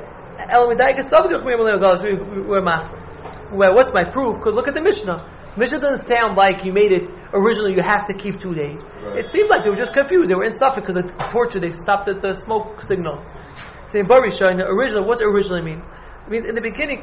Well, what's my proof? Because look at the Mishnah. Mishnah doesn't sound like you made it originally. You have to keep 2 days. Right. It seemed like they were just confused. They were in stuff because of the torture. They stopped at the smoke signals. Saying Barisha, in the original, what's it originally mean? It means in the beginning,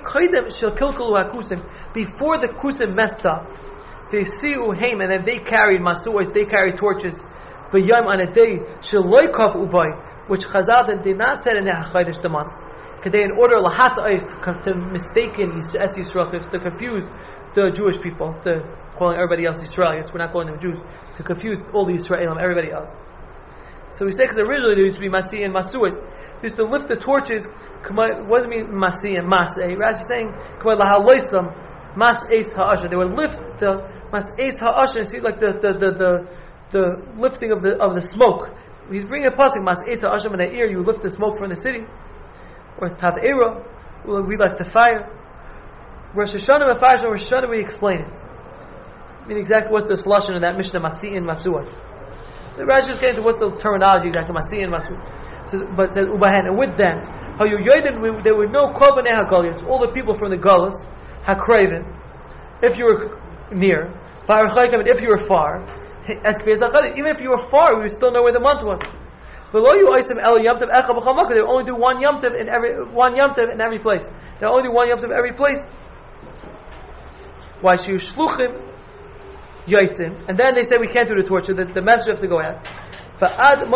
before the kusim messed up, they see uheim, and then they carried masuos, they carried torches, on a day, which Chazal did not say in the Hachaydish Daman. Because in order to mistaken as Yisrael, to confuse the Jewish people, to calling everybody else Israelis, we're not calling them Jews, to confuse all the Israelim, everybody else. So we say because originally there used to be Masi and Masuos. They used to lift the torches. What does it mean Masi and Mas'eh? Rashi is saying Mas'eh ha'ashar. They would lift the Mas'eh ha'ashar and see like the lifting of the smoke. He's bringing a pasuk Mas'eh ha'ashar in the ear. You lift the smoke from the city, or Tav'era. We like the fire. Rosh Hashanah and Rosh Hashanah we explain it. I mean exactly what's the solution of that Mishnah Masi and Masuas. The Rashi is getting to what's the terminology exactly Masi and Masuas. So, but it says Ubahan, and with them, there were no Korbanei HaGalut. It's all the people from the Galus, HaKraven, if you were near, if you were far, even if you were far, we would still know where the month was. Below you, they only do one Yom Tov in every place. They only do one Yom Tov every place. Why should you shluchim? Yoitzin, and then they say we can't do the torture. The messenger has to go out. And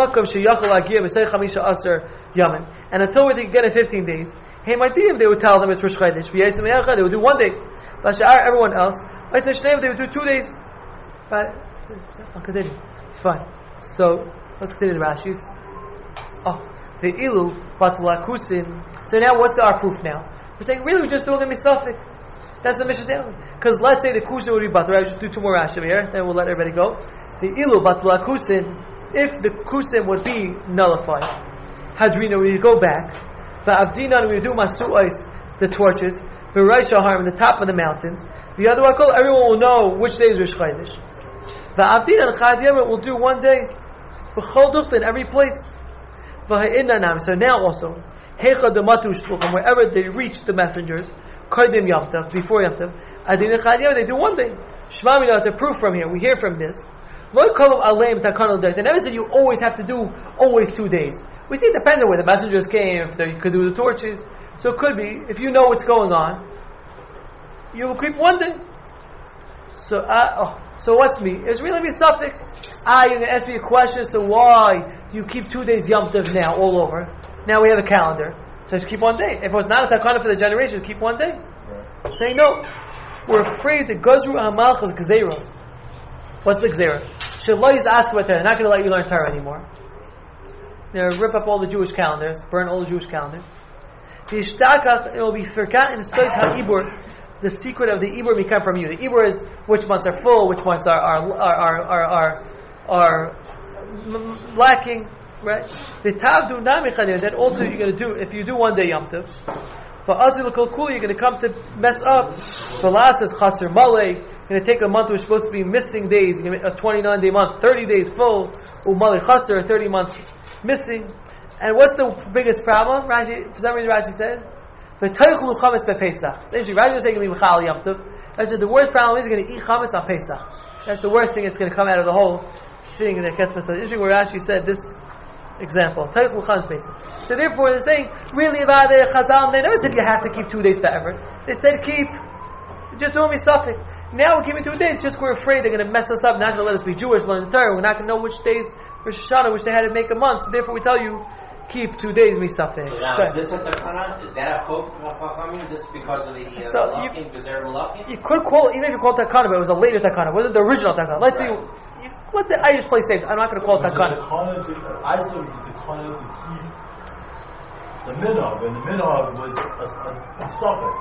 until we get in 15 days, they would tell them it's Rosh Chodesh. They would do 1 day. Everyone else, they would do 2 days. But I'll continue. Fine. So let's continue the Rashis. The ilu batla kusin. So now what's our proof now? We're saying really we're just doing the misafik. That's the mission saying. Because let's say the kusin would be batla. Right? Just do 2 more Rashi here, then we'll let everybody go. The ilu batla kusin. If the kusim would be nullified, hadrina we go back. Va'avdinan we do masu'ais, the torches. V'raish harm in the top of the mountains. The other one, everyone will know which day is Rosh Chodesh. Va'avdinan chad yemet will do 1 day. V'chol ducht in every place. So now also, from wherever they reach the messengers, Kodim Yom Tov, before Yom Tov, they do 1 day. Shmamina, it's a proof from here. We hear from this. They never said you always have to do 2 days. We see it depends on where the messengers came, if they could do the torches. So it could be, if you know what's going on, you will keep 1 day. So what's me? It's really me suffix. You're going to ask me a question, so why you keep 2 days Yom Tov now all over? Now we have a calendar. So just keep 1 day. If it was not a takana for the generation, keep 1 day. Right. Saying no. We're afraid that Gazru Hamalchus Gzeira. What's the Gzeira? Shalai is ask about Torah. They're not going to let you learn Torah anymore. They'll rip up all the Jewish calendars, burn all the Jewish calendars. It will be forgotten the secret of the Ibur may come from you. The Ibur is which months are full, which months are lacking, right? The Tavdu Namichadir, that also you're going to do, if you do 1 day Yom Tov, for Azil Kulkuli, you're going to come to mess up. For last is Chaser Malay, you're going to take a month which is supposed to be missing days, you're going to make a 29 day month, 30 days full, Umali Chaser, 30 months missing. And what's the biggest problem? Rashi, for some reason Rashi said, the Teichlu Chametz bePesach. Essentially, Rashi was saying going to be Mechal Yom Tov. I said the worst problem is you're going to eat Chametz on Pesach. That's the worst thing that's going to come out of the whole thing that gets messed up. Interesting where Rashi said this example. Teichlu Chametz Pesach. So therefore they're saying, really about the Chazal, they never said you have to keep 2 days forever. They said just doing me suffix. Now we're keeping 2 days just we're afraid they're going to mess us up, not going to let us be Jewish, learn the Torah. We're not going to know which days Rosh Hashanah, which they had to make a month. So therefore we tell you, keep 2 days we suffix. So now, is this a takana? Is that a hope just because of the locking? Because they're locking? You could call, even if you call it takana, but it was a later takana. It wasn't the original takana. Let's say I just play safe. I'm not going to call it takana. I said it was a takana to keep the minhag, and the minhag was a suffix.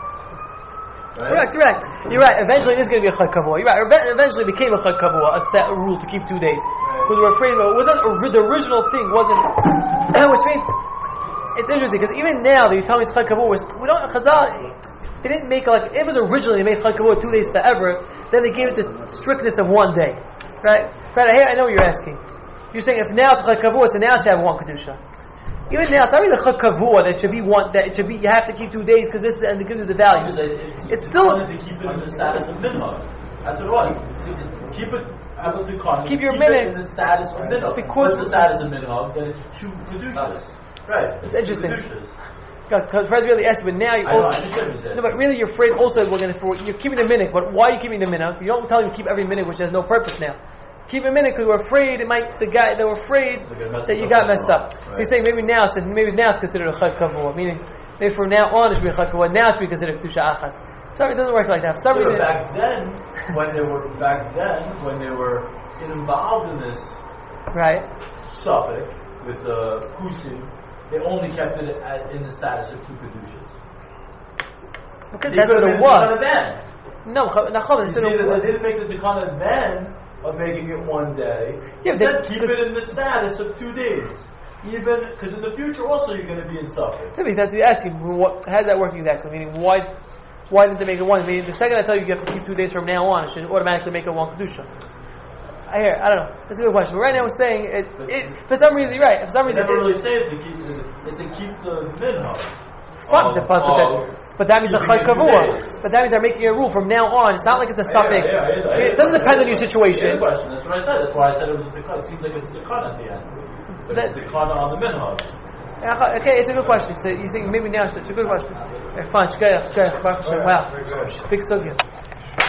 Right? Correct. You're right. Eventually, it is going to be a chad kavua. You're right. Eventually, it became a chad kavua, a set rule to keep 2 days because we're afraid of it. It wasn't the original thing. Wasn't which means it's interesting because even now that you tell me it's chad kavua, we don't Chazal. They didn't make like if it was originally they made chad kavua 2 days forever. Then they gave it the strictness of 1 day. Right? I know what you're asking. You're saying if now it's chad kavua, so now it should have 1 kedusha. Even now, it's not really the chad kavua that should be one. That it should be. You have to keep 2 days because this and it gives you the value. It's still to keep it in the status of minhag. That's what it was. Keep it. Keep your minhag in the status of minhag. What's the status of minhag? Then it's 2 kedushas. Right. It's interesting. Because really asked, but now you no, but really you're afraid. Also, you're keeping the minhag. But why are you keeping the minhag? You don't tell them to keep every minhag, which has no purpose now. Keep a minute because we're afraid they were afraid that you got messed up. Right. So he's saying maybe now it's considered a chad kavua, meaning maybe from now on it should be a chad kavua. Now it should be considered kedusha achas. Sorry, it doesn't work like that. For some reason, back then when they were involved in this suffix with the kusim, they only kept it in the status of 2 kedushas. Because that's what it was. No, they didn't make the takana then of making it 1 day. Yeah, keep it in the status of 2 days. Even because in the future also you're going to be in suffix. That's what you're asking. How does that work exactly? Meaning why didn't they make it 1? I mean, the second I tell you have to keep 2 days from now on, it should automatically make it 1 kedusha. I don't know. That's a good question. But right now we're saying for some reason you're right. For some reason they never really say it to keep the minhag. But that means the chad kavua. But that means they're making a rule from now on. It's not like it's a suffix. It doesn't depend on your situation. That's what I said. That's why I said it was a takana. It seems like it's a takana at the end. But it's a takana on the minhag. Okay, it's a good question. So you think maybe now it's a good question. Fine. Wow. Big sugya.